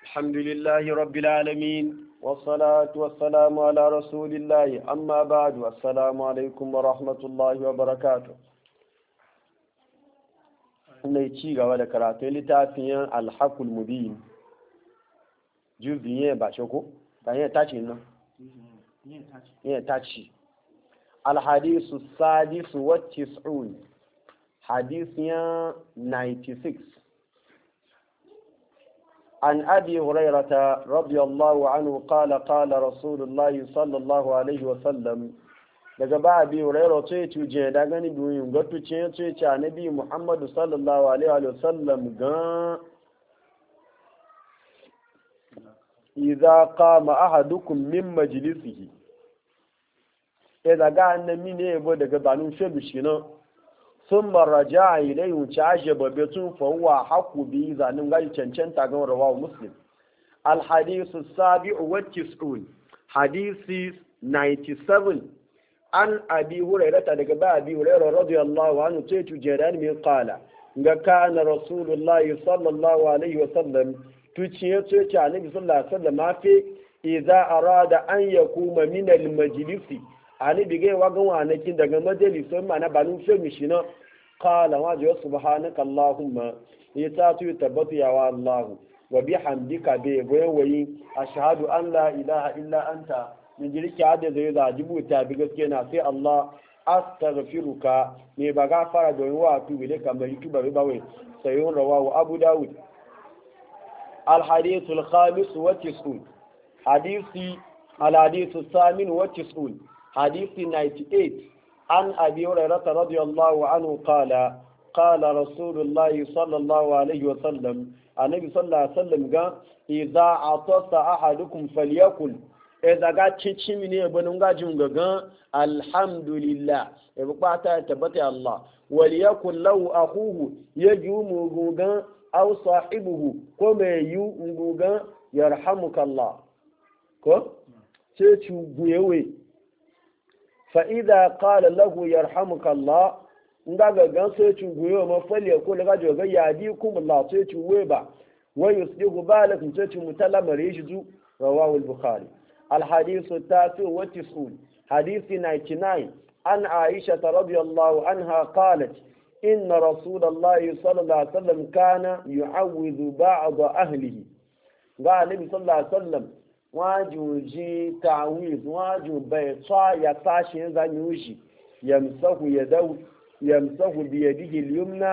الحمد لله رب العالمين والصلاة والسلام على رسول الله أما بعد والسلام عليكم ورحمة الله وبركاته mai ci gaba da karatun littafin alhaqul mubin juziye ba ce ko ba yin tace nan yin tace alhadisu sadisu wa tis'un hadisiyan 96 عن أبي هريرة رضي الله عنه قال قال رسول الله صلى الله عليه وسلم daga ba abi hurairah sai tuje da gani duniya ga tuce sai ce annabi Muhammad sallallahu alaihi wa sallam ga idza qama ahadukum min majlisihi ga annabi ne bo daga banu shebu shino thumma raja'a ilayhi cha'ajaba bitun fa huwa haqu bi zanin ga cancanta ga rawahu muslim al hadith as-sabi'u wa tis'un hadisi 97 an abi hurairata daga ba abi hurairah radiyallahu anhu ce tujeran min qala ga kana rasulullahi sallallahu alaihi wasallam tuciye ce annabi sallallahu alaihi wasallam afi idza arada an yakuma min al majlisi annabi ga wagan wanakin daga majalisin mana banu sai mishina qala wa ja subhanaka allahumma yatatu tabatu ya wa allah wa bihamdika bi wayi ashhadu an la ilaha illa anta min jirki hada zai za jibuta bi gaske na sai Allah astaghfiruka ne ba gafara don wa tu bile kamar yutuba ba wai sayyun rawahu abu daud al hadith al khamis wa tis'un hadisi al hadith al thamin wa tis'un hadisi 98 an abi hurairah radiyallahu anhu qala qala rasulullah sallallahu alaihi wa sallam annabi sallallahu alaihi wa sallam ga idza atasa ahadukum falyakul daga cincin ne banin gajin gagan alhamdulillah ya bukata ya tabbata Allah wal yakul lahu akhuhu yajumu gugan aw sahibuhu ko mai yu gugan yarhamukallah ko sai ci guyewe fa idza qala lahu yarhamukallah nga gagan sai ci guyewe ma fali ko daga joga yadikum Allah sai ci weba wa yuslihu balakum sai ci mutalamare shi zu rawahu al-bukhari الحديث التاسع والتسعون حديث 99 عن عائشة رضي الله عنها قالت إن رسول الله صلى الله عليه وسلم كان يعوذ بعض أهله قال النبي صلى الله عليه وسلم واجو جي تعويذ واجو بيطا يتاشي زنيوشي يمسه بيده اليمنى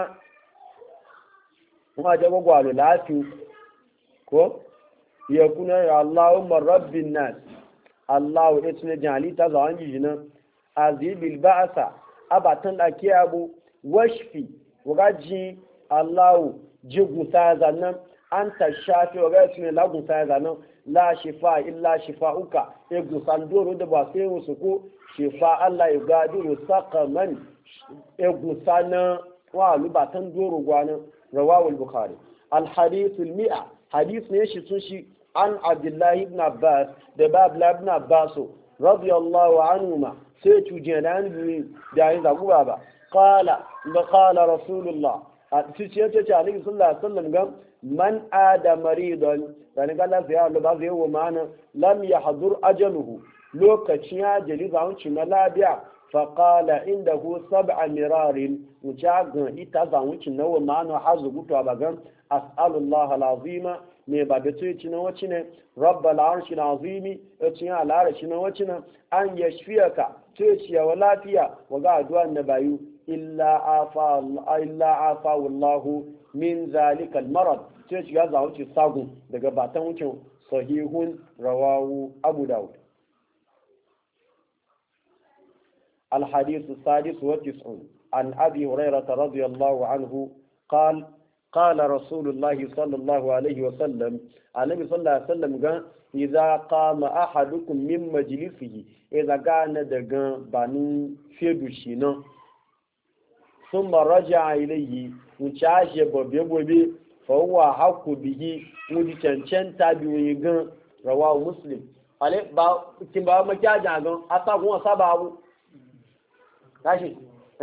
واجو قالوا لا كو يكون اللهم رب الناس الله اسم جالي تزوان جينا عذيب البعث أبطن أكيابو وشفي وغاجي الله جيغو سازانا أنت الشافي وغاجي لغو سازانا لا شفاء إلا شفاءك يغو سندورو دباسين وسكو شفاء الله يغادر سقما يغو سانا وعلو بطن دورو غوانا رواه البخاري الحديث 100 حديث نيشي تنشي عن عبد الله بن عباس دباب ابن عباس رضي الله عنهما سيتو جنان بيعين ذاكو بابا قال رسول الله سيتو عليه صلى الله عليه وسلم قال من آد مريضا يعني قال الله زيار لبعضه هو معنا لم يحضر أجله لو كتشيا جليد عنش ملابع فقال عنده 7 مرار وشاق إتازا عنش نو معنا حظه قلتوا بقى أسأل الله العظيم ne ba da tsoye cinan wacce ne rabbal arshi azimi ya ciye al'arashi na wacce ne an ya shfiyaka tsoye ciyawa lafiya wa ga addu'a na bayu illa afa wallahu min zalika almarad tsoye ciya za wuce sagun daga batan wucin sahihun rawahu abu daud الحديث السادس والتسعون عن أبي هريرة رضي الله عنه قال رسول الله صلى الله عليه وسلم النبي صلى الله عليه وسلم قال إذا قام أحدكم من مجلسه إذا كان دغان بانو فيدوشينا ثم رجع إليه وشاش بوبي فهو حق به ودي cancanta biyu gan rawahu muslim ale ba kin ba makiya jagan asagun asababu tashi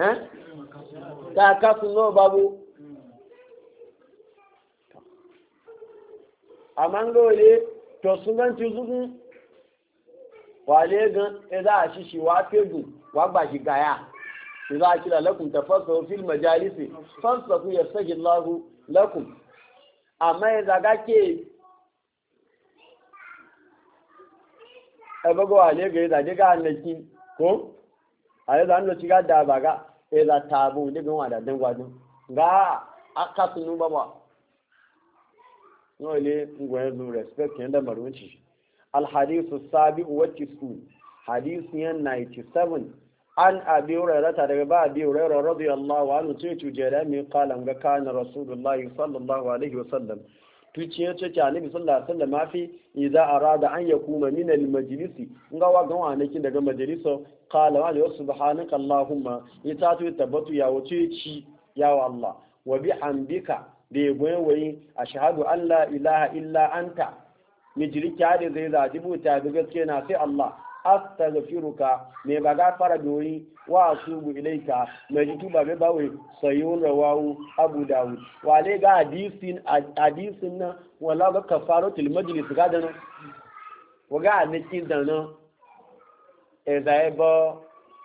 ka kasu no babu amma ngole to sun ganci zugun wale gan za a shishi wa fegu wa ba shi gaya za a kira lakum tafassahu fil majalisi fansahu yasahi Allah lakum amma ya zaga ke abago wale ga za diga annaki ko ayi zan do ciga da baga za tabu diga wa da dan gwadin ga aka sunu baba wale ngwaye zu respect yanda marunci al hadithu sabi wa tisu hadith yan 97 an abi hurairah daga ba abi hurairah radiyallahu anhu ce tujera mi qala ga kana rasulullahi sallallahu alaihi wasallam tuciye ce ta annabi sallallahu alaihi wasallam fi idza arada an yakuma min al majlisi ngawa ga wani daga majaliso qala wa subhanaka allahumma itatu tabatu ya wuce ci ya Allah wa bihamdika da goyen ashhadu an la ilaha illa anta mijrika da zai zajibu ta da gaske na sai Allah astaghfiruka me ba gafara doyi wa atubu ilaika me jituba be bawe sayyun rawahu abu dawud wale ga hadisin na wala ga kafaratul majlis ga dana waga anaki dana e da ba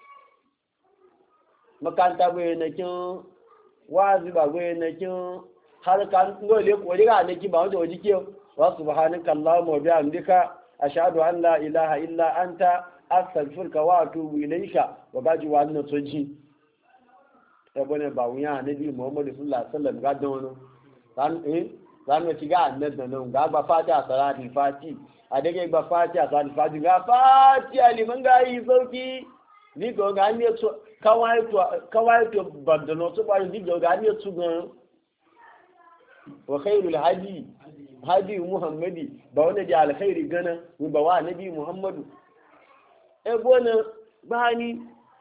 makanta be na kin wazi ba be na kin har kan ngole ko ga anaki ba wato jike wa subhanaka allahumma wa bihamdika ashhadu an la ilaha illa anta astaghfiruka wa atubu ilayka wa gaji wa annan soji ebone ba wuya nabi muhammad sallallahu alaihi wasallam ga don zan ci ga annabi nan ga ba fatiha salati fati a dage ba fatiha salati fati ga fatiha liman ga yi sauki ni go ga ne to kawai to bandano to ba ni go ga ne to gan wa khairul hadi muhammadi ba wanda da alkhairi gana mu ba wa nabi muhammadu e bona bani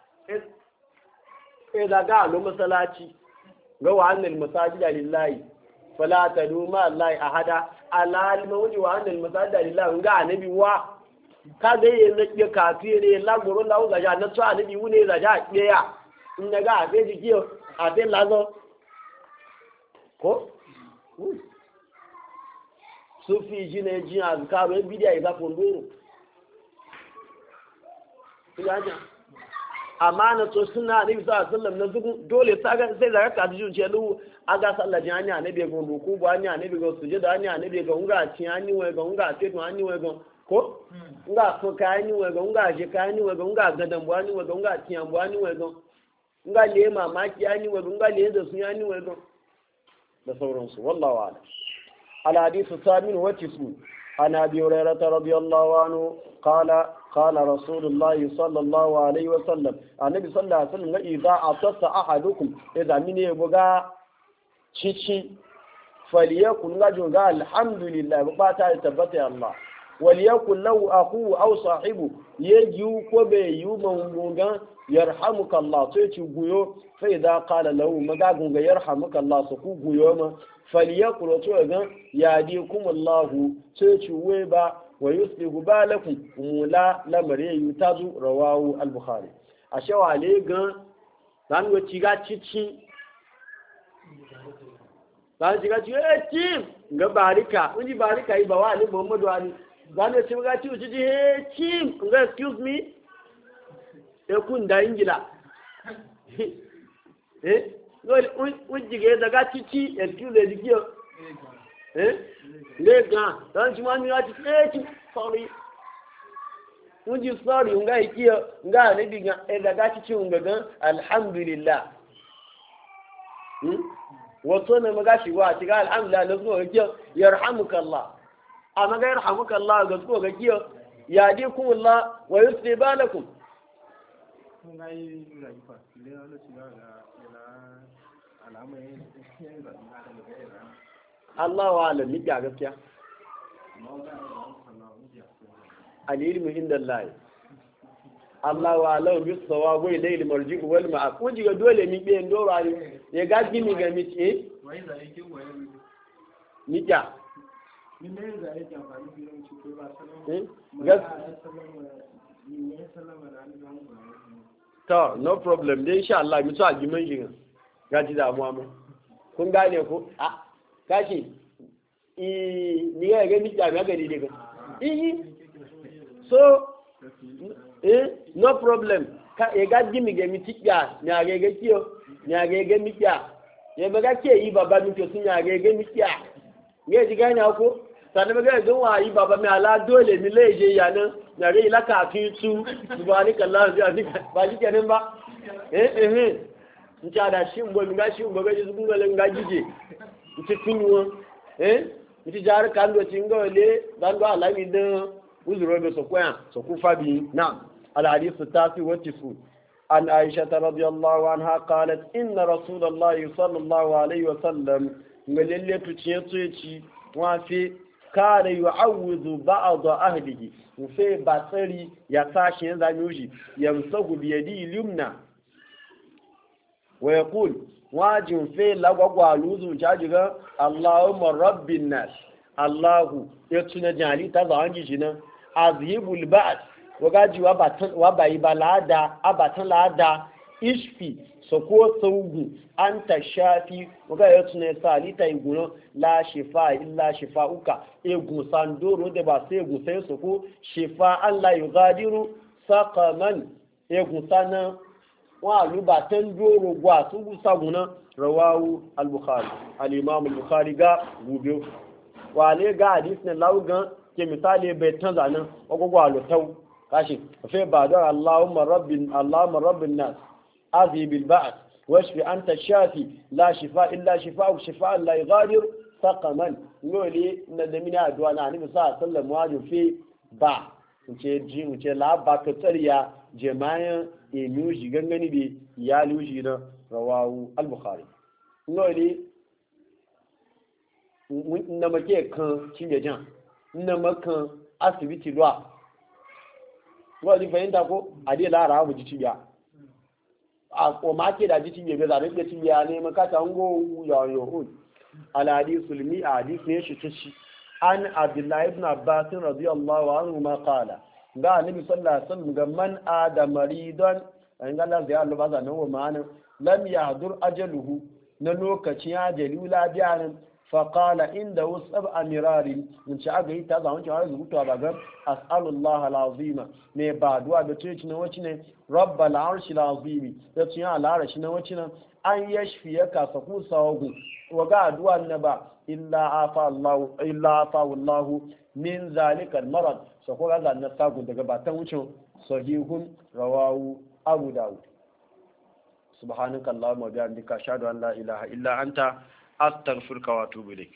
e daga lo masallaci ga wa annal masajida lillahi fala taduma allahi ahada alal mawji wa annal masajida lillahi ga nabi wa ka ga yin na kafire la goro la ga ja na to nabi wune za ja ya in daga a fe jikiyo a fe lazo ko sufi ji ne ji azkaru e bidiya iza kondoro amana to sunna nabi sallallahu alaihi wasallam na zugun dole sai zaka ka ji ce lu aga sallah ji anya nabi go ruku bu anya nabi go sujud anya nabi go nga ci ani we go nga te to ani we go ko nga so ka ani we go nga je ka ani we go nga gadan bu ani we go nga ti an bu ani we go nga le mamaki ani we go nga le da sun ani we go da sauransu wallahu a'lam الحديث الثامن والتسعون عن أبي هريرة رضي الله عنه قال رسول الله صلى الله عليه وسلم النبي صلى الله عليه وسلم إذا عطس أحدكم إذا من يبغى شيء فليكن رجل قال الحمد لله بقاطع تبتي الله وليكن له أخوه أو صاحبه يجيو كوبي يوم يرحمك الله تيجي غيو فإذا قال له مغاغون يرحمك الله سكو غيو فليقل توغان يهديكم الله تيجي ويبا ويصلح بالكم ولا لمري يتازو رواه البخاري أشوا عليه غان dan go ciga cici dan ciga cici tim ga barika unji barika yi bawa ni Muhammadu ali dan go ciga cici tim ga excuse me ekun da ingila wujige daga cici excuse dikiyo lega dan ci mani ya ci sorry wuji sorry nga ikiyo nga ne diga daga cici nga gan alhamdulillah wato ne maga shi wa ci ga alhamdulillah na zuwa ikiyo yarhamukallah amma ga yarhamukallah ga zuwa ga ikiyo yadikumullah wa yusli balakum Allah wa alam ni gaskiya alilmu inda Allah Allah wa alam bi sawabu ilayhi marji'u wal ma'aq kun jiga dole mi be ndoro ali ya ga gimi ga mi ce wai zai ki wai ni ja ni ne zai ki amfani da shi ko ba sanan to no problem dai insha Allah mi to a gimin shi gaji damuwa mu kun gane ko a kashi ni ga mi ja ga ni daga so no problem ka e ga gimi ga mi tiya ni aga ga kiyo ni aga ga mi tiya ye ba ga ke yi baba mi to sun ya ga mi tiya ye ji ga ni ko sani ba ga gan wa yi baba mi ala dole mi leje ya nan ya ga ila ka ki tu subhanakallah ba ji kenan ba nta da shi mbo mi ga shi mbo ga ji zugun ga nga jije nti finwo nti jar kan do tingo le dan do ala mi dan uzuro be so kwa so ku fabi na al hadith tasi wa tifu an aisha radhiyallahu anha qalat inna rasulullahi sallallahu alaihi wa sallam ngalalle tuciye tuci wa fi kana yu'awwidhu ba'd ahlihi mufe batsari ya sashi yanzu yuji yamsahu bi yadi lumna wa yaqul wajin fe lagwagwa luzu jajiga Allahumma rabbin nas Allahu ya tuna jali ta zawan ji nan azhibul ba'd wagaji wa bayi balada abatan lada ishfi soko saugu anta shafi waga ya tuna salita iguno la shifa illa shifauka egun sandoro de ba sai egun sai soko shifa Allah yugadiru saqaman egun sana wa lubatan doro gwa su gusaguna rawahu al-bukhari al-imam al-bukhari ga gube wa ne ga hadith ne laugan ke misali bai tanza nan ogogwa lotau kashi fa ba da Allahumma rabbin nas azi bil ba'th washfi anta shafi la shifa illa shifa'u shifa'an la yughadir saqaman ngoli na da mina addu'a na annabi sallallahu alaihi wasallam fi ba ce la ba ka tsariya jama'an emiuji gangani bi ya luji na rawahu al-bukhari ngoli na make kan cinye jan na makan asibiti ruwa ngoli fahimta ko ade la rawu ji cibiya a ma ke da ji cibiya ga zare ke cibiya ne makata ngo yo al hadithul mi hadith ne shi tashi an abdullahi ibn abbas radiyallahu anhu ma qala ga annabi sallallahu alaihi wasallam ga man adamaridan an ga Allah ya Allah ba za nan ma'ana lam yahdur ajaluhu na lokacin ajali labiya nan fa qala inda usab amirari mun ci aga ita za mun ci har zuwa ba ga as'alullah alazima ne ba du'a da ce na wace ne rabbal arshil azim da ci ya larashi na wace nan an yashfiyaka saku sawagu wa ga du'a na ba illa afa Allah min zalika al-marad so ko ga na sagu daga batan wucin sahihun rawahu abu dawud subhanakallahumma wa bihamdika ashhadu an la ilaha illa anta astaghfiruka wa atubu ilayk